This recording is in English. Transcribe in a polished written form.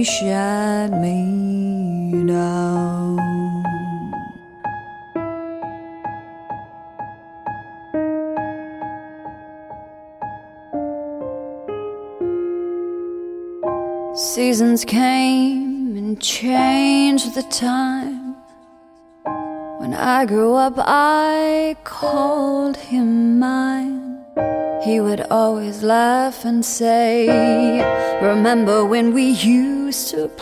he shut me down. Seasons came and changed the time. When I grew up, I called him mine. He would always laugh and say, remember when we used to